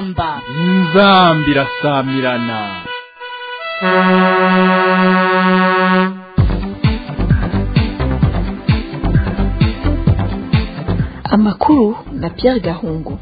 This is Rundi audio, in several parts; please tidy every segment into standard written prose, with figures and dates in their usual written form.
inzamba irasamirana. Amakuru na Pierre Gahungu.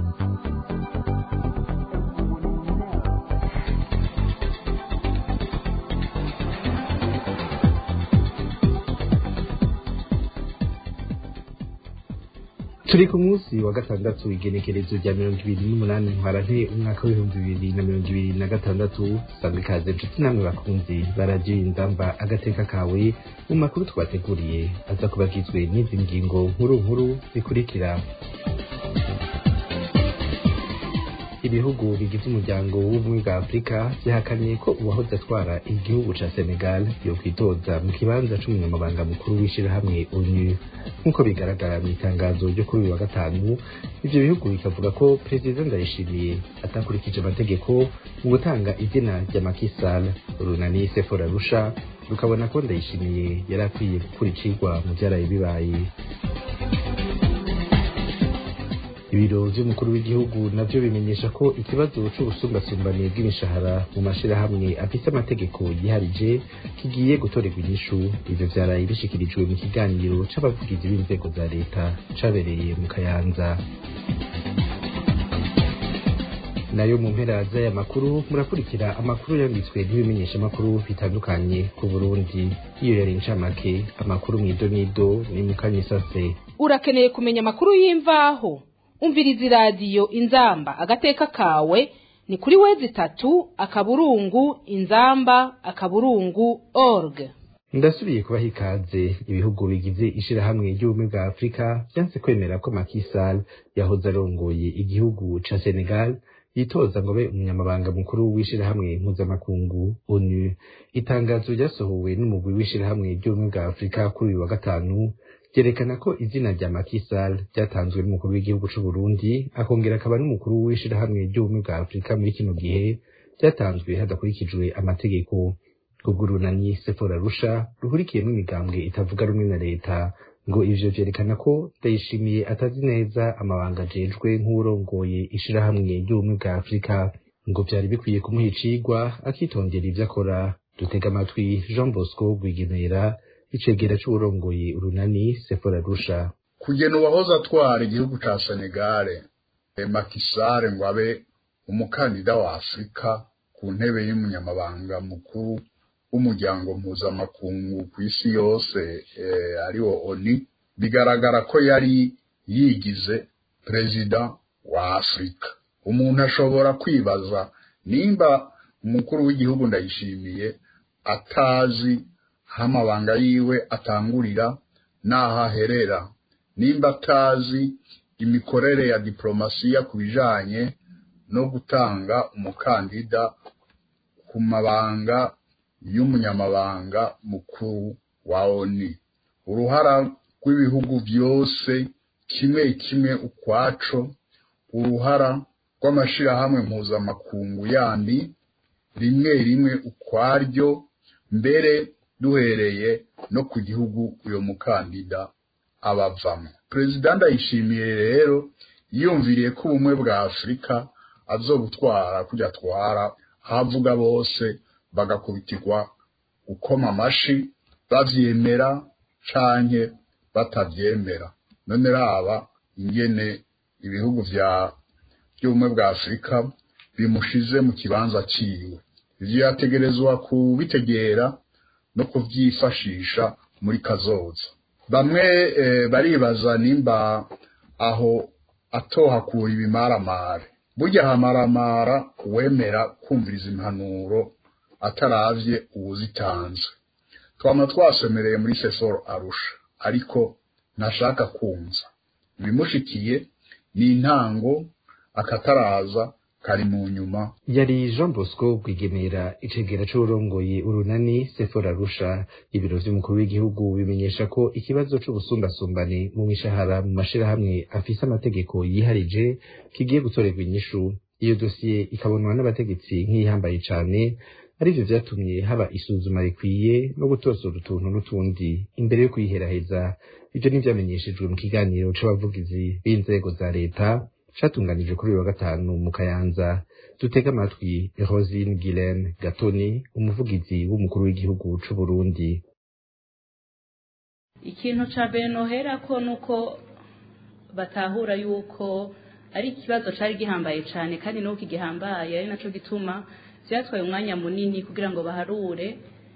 Turi ku munsi wa gatandatu igenekerezo rya 28 Ntwarante umwaka w'2026 sanga ikaze inshuti namwe bakunzi baragiye inzamba agateka kawe mu makuru twateguriye aza kubagizwe n'izi ngingo nkuru zikurikira. Ibihugu bigize umuryango w'ubumwe bwa Afrika byahakaniye ko uwahoze atwara igihugu ca Senegal yo kwitoza mu kibanza c'umunyamabanga mukuru w'ishirahamwe ONU. Nkuko bigaragara mu itangazo ryo kuri uyu wa gatanu, ivyo bihugu bikavuga ko President Ndayishimiye atakurikije amategeko mu gutanga izina rya Macky Sall. Urunani Sephora Rusha rukabona ko Ndayishimiye yari akwiye gukurikirwa mu vyaraye bibaye. Ibiro vy'umukuru w'igihugu navyo bimenyesha ko ikibazo c'ubusumbasumbane bw'imishahara mu mashirahamwe afise amategeko yiharije kigiye gutorerwa inyishu. Ivyo vyaraye bishikirijwe mu kiganiro c'abavugizi b'inzego za leta cabereye mu Kayanza. Nayo mu mpera z'aya makuru murakurikira amakuru yanditswe n'ibimenyeshamakuru bitandukanye ku Burundi. Iyo yari incamake amakuru mw'idonido ni Mukanyisase. Urakeneye kumenya amakuru y'imvaho? Umviriza radio Inzamba agateka kawe ni kuri www.inzamba.org. Ndasubiye kubaha ikaze. Ibihugu bigize ishirahamwe ry'ubumwe bwa Afrika vyanse kwemera ko Macky Sall yahoze arongoye igihugu ca Senegal yitoza ngo be umunyamabanga mukuru w'ishirahamwe mpuzamakungu ONU. Itangazo ryasohowe n'umugwi w'ishirahamwe ry'ubumwe bwa Afrika kuri uyu wa gatanu ryerekana ko izina rya Macky Sall ryatanzwe n'umukuru w'igihugu c'u Burundi akongera akaba n'umukuru w'ishirahamwe ry'ubumwe bwa Afrika muri kino gihe ryatanzwe hadakurikijwe amategeko. Urunani Sephora Rusha ruhurikiyemwo imigambwe itavuga rumwe na leta ngo ivyo vyerekana ko Ndayishimiye atazi neza amabanga ajejwe nk'urongoye ishirahamwe ry'ubumwe bwa Afrika, ngo vyari bikwiye kumuha icigwa akitondera ivyo akora. Dutega amatwi Jean Bosco Rwigemera, icegera c'urongoye urunani Sephora Rusha. Kugena uwahoze atwara igihugu ca Senegal Macky Sall ngo abe umukandida wa Afrika ku ntebe y'umunyamabanga mukuru w'umuryango mpuzamakungu ku isi yose ariwo ONU, bigaragara ko yari yigize perezida wa Afrika. Umuntu ashobora kwibaza nimba umukuru w'igihugu Ndayishimiye atazi amabanga yiwe atangurira n'aho aherera, nimba atazi imikorere ya diplomasiya ku bijanye no gutanga umukandida ku mabanga y'umunyamabanga mukuru wa ONU. Uruhara rw'ibihugu byose kimwe kimwe ukwaco, uruhara rw'amashirahamwe mpuzamakungu yandi rimwe ukwaryo, mbere duhereye no ku gihugu uyo mukandida abavamo. President Ndayishimiye rero yiyumviriye ko ubumwe bwa Afrika azobutwara kujya atwara havuga bose bagakubitirwa ukoma amashi bavyemera canke batavyemera. None raba ingene ibihugu by'ubumwe bwa Afrika bimushize mu kibanza ciwe. Ivyo yategerezwa kubitegera no kuvyifashisha muri kazoza. Bamwe baribaza nimba aho atohakura ibimaramare. Burya hamaramara uwemera kumviriza impanuro ataravye uwuzitanze. Twama twasemereye muri Sephora Rusha, ariko ntashaka kumva. Ibimushikiye ni intango, akataraza kari mu nyuma. Yari Jean Bosco Rwigemera, icegera c'urongoye urunani Sephora Rusha. Ibiro vy'umukuru w'igihugu bimenyesha ko ikibazo c'ubusumbasumbane mu mishahara mu mashirahamwe afise amategeko yiharije kigiye gutorerwa inyishu. Iyo dosiye ikabonwa n'abategetsi nk'ihambaye cane, arivyo vyatumye haba isuzuma rikwiye no gutosora utuntu n'utundi imbere yo kuyiheraheza. Ivyo nivyamenyeshejwe mu kiganiro c'abavugizi b'inzego za leta catunganije kuri uyu wa gatanu mu Kayanza. Dutega amatwi Rosine Guilaine Gatoni, umuvugizi w'umukuru w'igihugu c'u Burundi. Ikintu ca mbere noherako nuko batahura yuko ari ikibazo cari gihambaye cane, kandi nuko igihambaye ari naco gituma vyatwaye umwanya munini kugira ngo baharure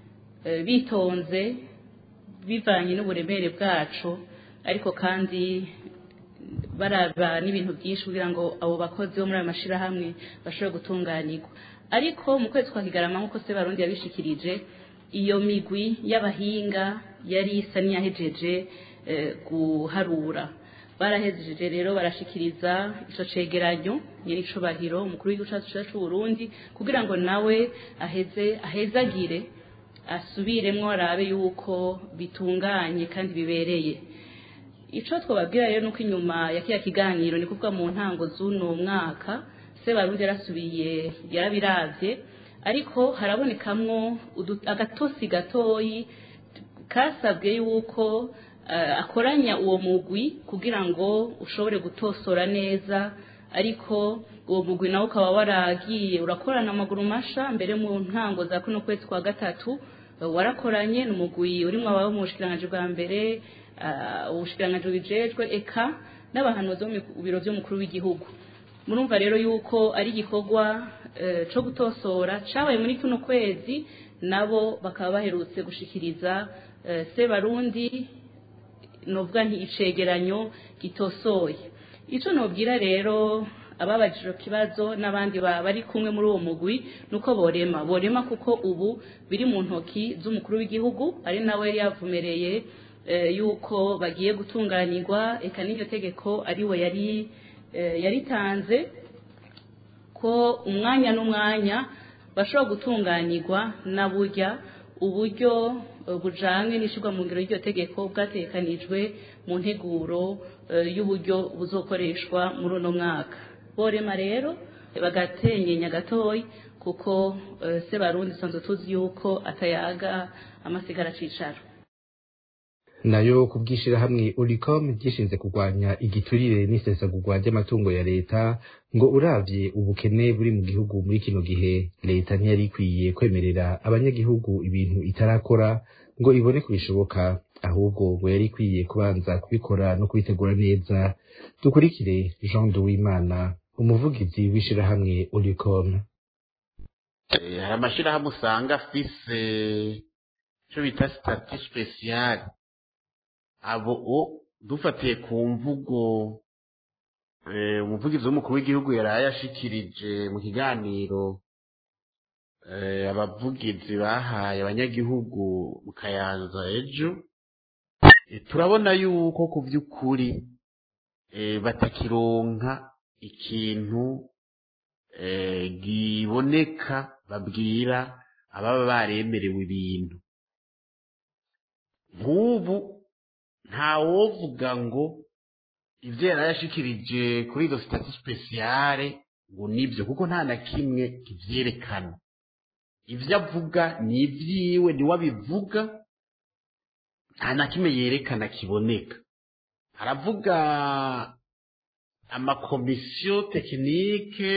bitonze bivanye n'uburemere bwacu, ariko kandi baraba n'ibintu byinshi kugira ngo abo bakozi bo muri ayo mashirahamwe bashobore gutunganirwa. Ariko mu kwezi kwa Kigarama nk'uko Sebarundi yabishikirije, iyo migwi y'abahinga yari isa niyahejeje guharura. Barahejeje rero barashikiriza ico cegeranyo nyiricubahiro umukuru w'igihugu cacu c'u Burundi kugira ngo nawe ahezagire asubiremwo arabe yuko bitunganye kandi bibereye. Ico twababwira rero nuko inyuma ya kiya kiganiro ni kuvuga mu ntango z'uno mwaka Sebarundi yarasubiye yarabiravye, ariko harabonekamwo agatosi gatoyi kasabwe yuko akoranya uwo mugwi kugira ngo ushobore gutosora neza, ariko uwo mugwi nawo ukaba waragiye urakorana amaguru masha mbere mu ntango za kuno kwezi kwa gatatu. Warakoranye n'umugwi urimwo ababo mu bushikiranganji bwa mbere, ubushikiranganji bijejwe eka n'abahanuzi bo mu biro vy'umukuru w'igihugu. Murumva rero yuko ari igikorwa co gutosora cabaye muri kuno kwezi, nabo bakaba baherutse gushikiriza Sebarundi novuga nti icegeranyo gitosoye. Ico nobwira rero ababajije kibazo n'abandi bari kumwe muri uwo mugwi nuko borema kuko ubu biri mu ntoki z'umukuru w'igihugu, ari nawe yari yavumereye yuko bagiye gutunganirwa, eka n'iryo tegeko ari we yaritanze ko umwanya n'umwanya bashobora gutunganirwa na burya uburyo bujanye n'ishirwa mu ngiro y'iryo tegeko bwatekanijwe mu nteguro y'uburyo buzokoreshwa muri uno mwaka. Borema rero bagatenyenya gatoyi kuko Sebarundi sanzwe tuzi yuko atayaga amasigara cicaro. Nayo kubwishirahamwe Olicom gishinze kurwanya igiturire n'isesagurwa ry'amatungo ya leta, ngo uravye ubukene buri mu gihugu muri kino gihe, leta ntiyari ikwiye kwemerera abanyagihugu ibintu itarakora ngo ibone kubishoboka, ahubwo ngo yari ikwiye kubanza kubikora no kubitegura neza. Dukurikire Jean Duwimana, umuvugizi w'ishirahamwe Olicom. Hari amashirahamwe usanga afise ico bita statut spécial. Abo dufatiye ku mvugo umuvugizi w'umukuru w'igihugu yaraye ashikirije mu kiganiro abavugizi bahaye abanyagihugu mu Kayanza ejo, turabona yuko ku vy'ukuri batakironka ikintu giboneka babwira ababa baremerewe ibintu. Nk'ubu ntawovuga ngo ivyo yarayashikirije kuri izo statut spéciale ngo nivyo, kuko nta na kimwe kivyerekana. Ivyo avuga ni ivyiwe, ni wabivuga, nta na kimwe yerekana kiboneka. Aravuga amakomisiyo tekinike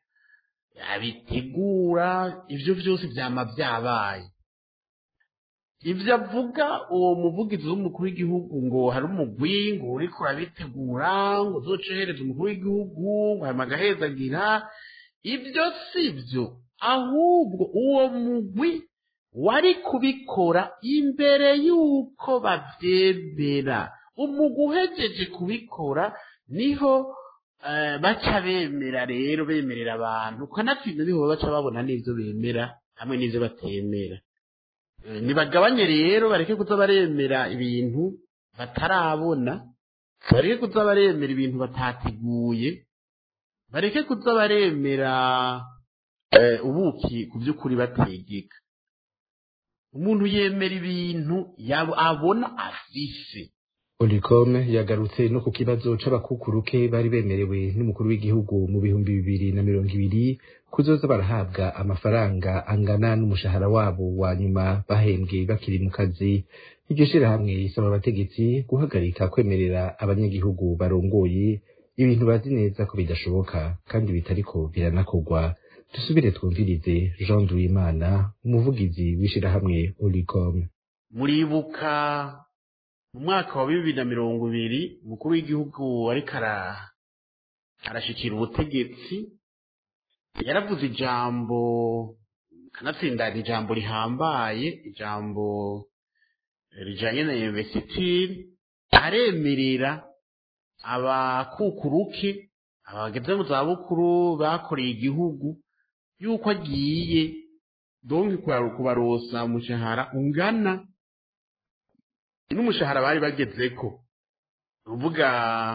abitegura, ivyo vyose vyama vyabaye. Ivyo avuga uwo muvugizi w'umukuru w'igihugu ngo hari umugwi ngo uriko urabitegura ngo uzocehereza umukuru w'igihugu ngo hama agahezagira, ivyo sivyo, ahubwo uwo mugwi wari kubikora imbere yuko bavyemera. Umugwi uhejeje kubikora niho baca bemera, rero bemerera abantu, kanatsinda niho baca babona n'ivyo bemera hamwe n'ivyo batemera. Nibagabanye rero, bareke kuza baremera ibintu batarabona, bareke kuza baremera ibintu batateguye, bareke kuza baremera ubuki ku vy'ukuri bategeka. Umuntu yemera ibintu abona afise. Olicom yagarutse no ku kibazo c'abakukuruke bari bemerewe n'umukuru w'igihugu mu 2020 kuzoza barahabwa amafaranga angana n'umushahara wabo wa nyuma bahembwe bakiri mu kazi. Iryo shirahamwe risaba abategetsi guhagarika kwemerera abanyagihugu barongoye ibintu bazi neza ko bidashoboka kandi bitariko biranakorwa. Dusubire twumvirize Jean Duwimana, umuvugizi w'ishirahamwe Olicom. Muribuka mu mwaka wa 2020 umukuru w'igihugu ariko arashikira ubutegetsi yaravuze ijambo kanatsinda ijambo rihambaye, ijambo rijanye na investiture, aremerera abakukuruke abageze mu zabukuru bakoreye igihugu yuko agiye donke kubarosa umushahara ungana n'umushahara bari bagezeko. Uvuga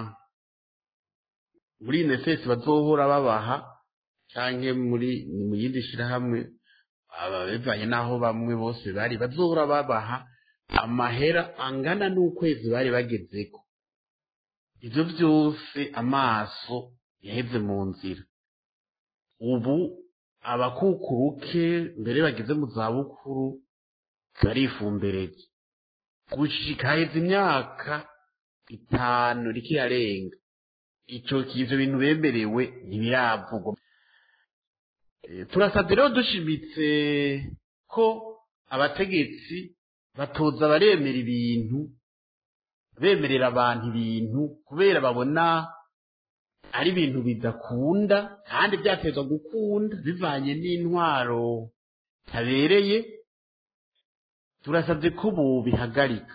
muri NSS bazohora babaha canke mu yindi shirahamwe ababivanye naho bamwe bose bari bazohora babaha amahera angana n'ukwezi bari bagezeko. Ivyo vyose amaso yaheze mu nzira. Ubu abakukuruke mbere bageze mu zabukuru barifumbereje gushika heze imyaka 5 rikirarenga ivyo bintu bemerewe ntibiravugwa. Turasabye rero dushimitse ko abategetsi batoza baremera ibintu, bemerera abantu ibintu kubera babona ari ibintu bidakunda kandi byatezwa gukunda bivanye n'intwaro tabereye. Turasabye ko bo bihagarika.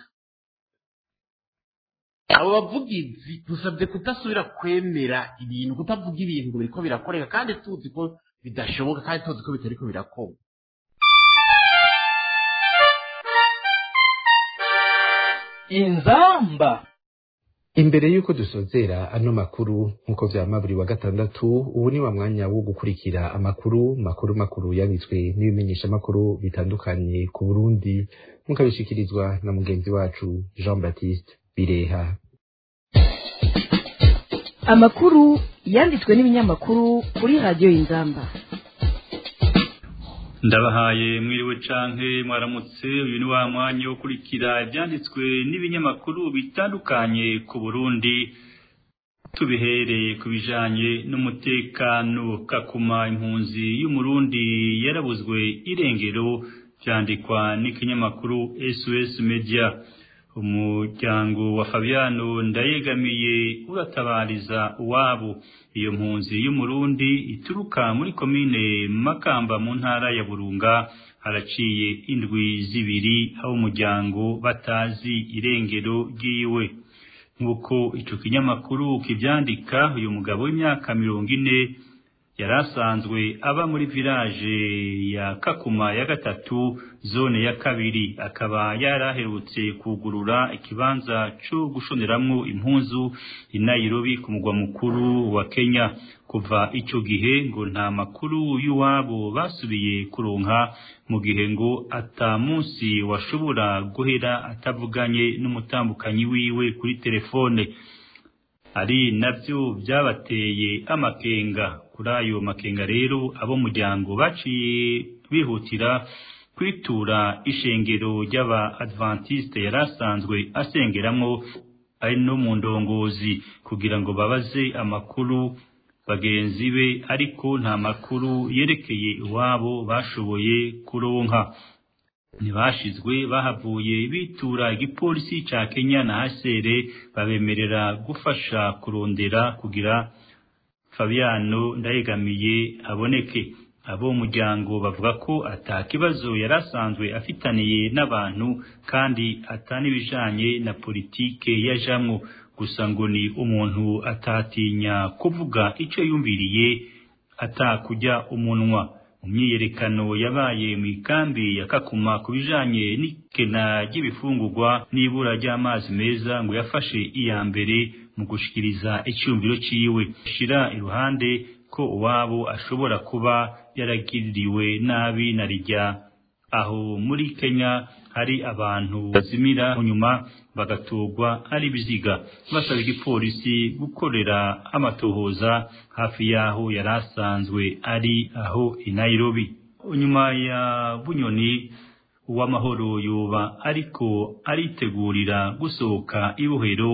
Abo bavugizi dusabye kudasubira kwemera ibintu, kutavuga ibintu ngo biriko birakoreka kandi tuzi ko bidashoboka kandi tuzi ko bitariko birakorwa. Inzamba. Imbere yuko dusozera ano makuru nkuko vyama buri wa gatandatu, ubu ni wa mwanya wo gukurikira makuru yanditswe n'ibimenyesha makuru bitandukanye ku Burundi, mukabishikirizwa na mugenzi wacu Jean Baptiste Bireha. Amakuru yanditswe n'ibinyamakuru kuri radio Inzamba. Ndabahaye mwiriwe canke mwaramutse. Uyu ni wa mwanya wo kurikira ivyanditswe n'ibinyamakuru bitandukanye ku Burundi. Tubihereye kubijanye n'umutekano. Kakuma impunzi y'umurundi yarabuzwe irengero, vyandikwa n'ikinyamakuru SOS Media. Umuryango wa Fabiano Ndayegamiye uratabariza uwabo. Iyo mpunzi y'umurundi ituruka muri komine Makamba mu ntara ya Burunga, haraciye indwi zibiri aho umuryango batazi irengero ryiwe. Nkuko ico kinyamakuru kivyandika, uyu mugabo w'imyaka 40 yarasanzwe aba muri village ya Kakuma ya gatatu zone ya kabiri, akaba yaraherutse kugurura ikibanza cyo gushoneramwo impunzu i Nairobi ku mugwa mukuru wa Kenya. Kuva ico gihe ngo nta makuru y'uwabo basubiye kuronka, mu gihe ngo ata munsi washobora guhera atavuganye n'umutambukanyi wiwe kuri telefone. Ari navyo byabateye amakenga. Kuri ayo makenga rero abo muryango baciye bihutira kwitura ishengero ry'aba Adventiste yarasanzwe asengeramwo ari no mu ndongozi, kugira ngo babaze amakuru bagenzi be, ariko nta makuru yerekeye iwabo bashoboye kuronka. Ntibashizwe bahavuye bitura igipolisi ca Kenya na HCR babemerera gufasha kurondera kugira Fabiano Ndayegamiye aboneke. Abo muryango bavuga ko atakibazo yarasanzwe afitaniye n'abantu kandi atanibijanye na politike yajamwo, gusa ngo ni umuntu atatinya kuvuga ico yumviriye atakujya umunwa. Mu myiyerekano yabaye mu ikambi ya Kakuma kubijanye n'ikena ry'ibifungurwa n'ibura ry'amazi meza, ngo yafashe iya mbere mu gushikiriza icyumviro ciwe, shira iruhande ko uwabo ashobora kuba yaragiriwe nabi na rijya. Aho muri Kenya hari abantu bazimira nyuma bagatogwa ari biziga, basaba igipolisi gukorera amatohoza hafi yaho yarasanzwe ari aho i Nairobi. Nyuma ya Bunyoni uw'amahoro yoba ariko aritegurira gusohoka ibuhero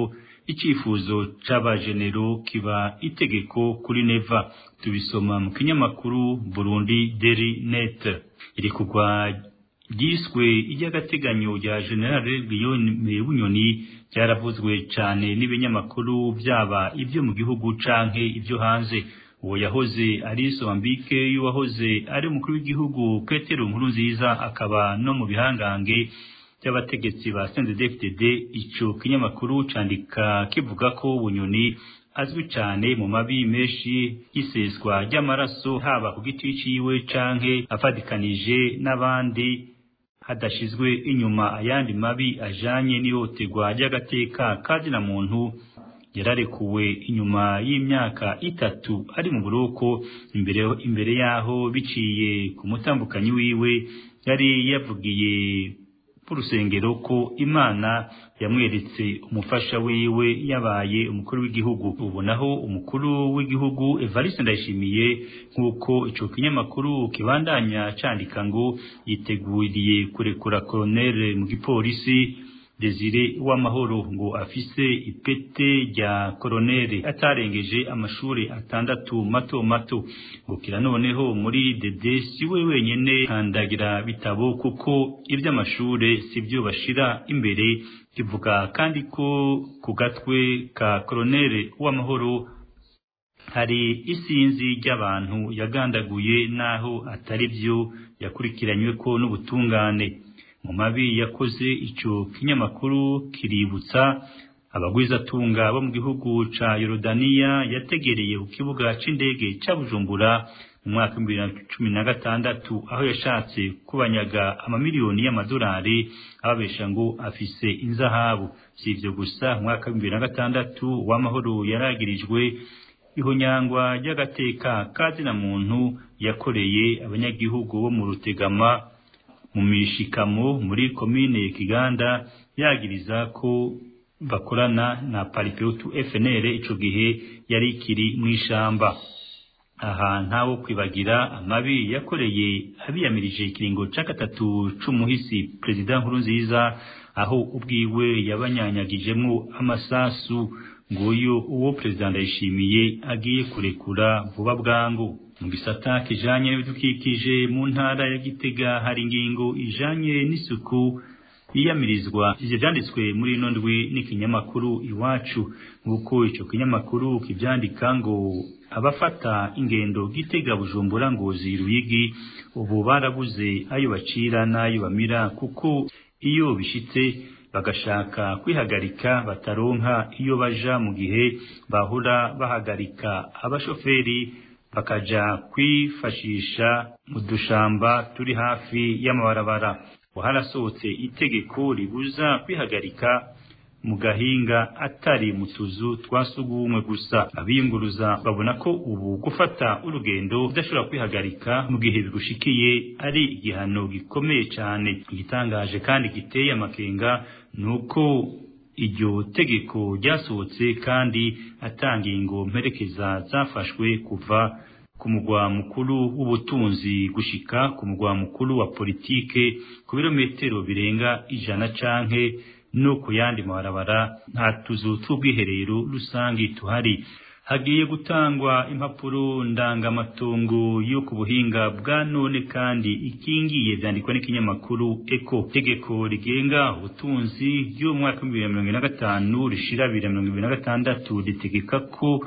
icifuzo c'abajenero kiba itegeko kuri neva. Tubisoma mu kinyamakuru Burundi Daily Net. Iri kugwa ryiswe iry'agateganyo rya General Guillaume Bunyoni ryaravuzwe cyane n'ibinyamakuru byaba ibyo mu gihugu canke ibyo hanze. Uwo yahoze ari Mozambique, yuwahoze ari umukuru w'igihugu Petero Nkurunziza, akaba no mu bihangange by'abategetsi ba CNDD-FDD. Ico kinyamakuru candika kivuga ko Bunyoni azwi cyane mu mabi menshi y'iseswa ry'amaraso, haba ku giti ciwe canke afadikanije n'abandi, hadashizwe inyuma ayandi mabi ajanye n'ihohoterwa ry'agateka kazina muntu. Yararekuwe inyuma y'imyaka 3 ari mu buroko. Imbere yaho biciye ku mutambukanyi wiwe yari yavugiye ku rusengero ko Imana yamweretse umufasha wiwe yabaye umukuru w'igihugu. Ubu naho umukuru w'igihugu Evariste Ndayishimiye, nk'uko ico kinyamakuru kibandanya candika, ngo yiteguriye kurekura Colonel mu gipolisi Desire Uwamahoro, ngo afise ipete rya Colonel atarengeje amashuri 6 mato mato. Ngo kira noneho muri DD si we wenyene kandagira bitabo, kuko iby'amashure sivyo bashira imbere. Kivuga kandi ko ku gatwe ka Colonel Uwamahoro hari isinzi ry'abantu yagandaguye, naho atari byo yakurikiranywe ko n'ubutungane. Mu mabi yakoze ico kinyamakuru kiributsa abagwizatunga bo mu gihugu ca Yorodaniya yategereye ku kibuga c'indege ca Bujumbura mu mwaka 2016, aho yashatse kubanyaga amamiliyoni y'amadolari ababesha ngo afise inzahabu. Sivyo gusa, mu mwaka 2016 Uwamahoro yaragirijwe ihonyangwa ry'agateka kazina muntu yakoreye abanyagihugu bo mu Rutegama mu mishikamo muri komine Kiganda, yagiriza ko bakorana na Paripeutu FNL ico gihe yari kiri mw'ishamba. Aha ntawo kwibagira amabi yakoreye abiyamirije ikiringo ca 3 c'umuhisi President Nkurunziza, aho ubwiwe yabanyanyagijemwo amasasu. Nguyo uwo President Ndayishimiye agiye kurekura vuba bwangu. Mu gisata kijanye n'ibidukikije mu ntara ya Gitega hari ingingo ijanye n'isuku yiyamirizwa. Ivyo vyanditswe muri ino ndwi n'ikinyamakuru Iwacu, nguko ico kinyamakuru kivyandika ngo abafata ingendo Gitega Bujumbura Ngozi Ruyigi ubu barabuze ayo bacira n'ayo bamira, kuko iyo bishitse bagashaka kwihagarika bataronka iyo baja, mu gihe bahura bahagarika abashoferi bakaja kwifashisha mu dushamba turi hafi y'amabarabara. Harasohotse itegeko ribuza kwihagarika mu gahinga atari mu tuzu twasugumwe gusa. Abiyunguruza babona ko ubu gufata urugendo udashobora kwihagarika mu gihe bigushikiye ari igihano gikomeye cyane. Igitangaje kandi giteye amakenga nuko iryo tegeko ryasohotse kandi atangingo mperekeza zafashwe, kuva ku mugwa mukuru w'ubutunzi gushika ku mugwa mukuru wa politike ku birometero birenga 100 canke no ku yandi mabarabara nta tuzu tw'ubwiherero rusangi tuhari. Hagiye gutangwa impapuro ndangamatongo yo ku buhinga bwa none kandi ikingiye, vyandikwa n'ikinyamakuru Eco. Tegeko rigenga ubutunzi ryo mu mwaka 2025 rishira 2026 ritegeka ko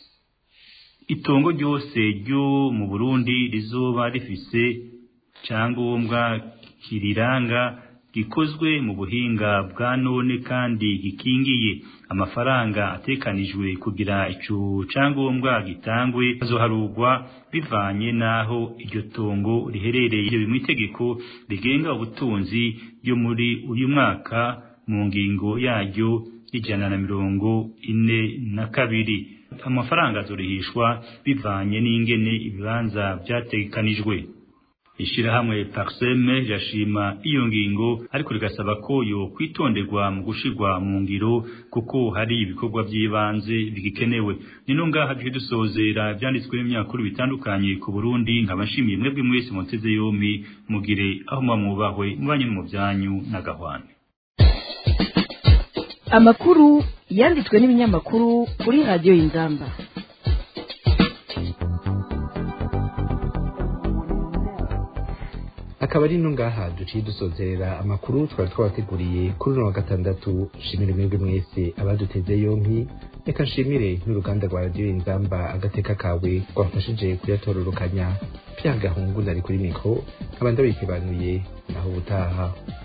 itongo ryose ryo mu Burundi rizoba rifise cyangombwa kiriranga gikozwe mu buhinga bwa none kandi gikingiye. Amafaranga atekanijwe kugira ico cyangombwa gitangwe azoharugwa bivanye naho iryo tongo riherereye. Ibyo bimwitegeko rigenga ubutunzi ryo muri uyu mwaka mu ngingo yaryo 142. Amafaranga azorihishwa bivanye n'ingene ibibanza byatekanijwe. Ishirahamwe Parseme yashima iyo ngingo, ariko rigasaba ko yo kwitonderwa mu gushirwa mu ngiro, kuko hari ibikorwa by'ibanze bigikenewe. Nino ngaha dusozera byanditswe n'imyakuru bitandukanye ku Burundi. Nkabashimiye mwebwe mwese muteze yombi, mugire aho mwubahwe mubanye mu byanyu na gahwane. Amakuru yanditswe n'ibinyamakuru kuri radiyo Inzamba. akaba ari no ngaha duciye dusozerera amakuru twari twabateguriye kuri uno wa gatandatu. Shimire mwebwe mwese abaduteze yompi, reka nshimire n'uruganda rwa radiyo Inzamba agateka kawe rwafashije kuyatororokanya. Pierre Gahungu nari kuri mikro, nkaba ndabikibanuye naho ubutaha.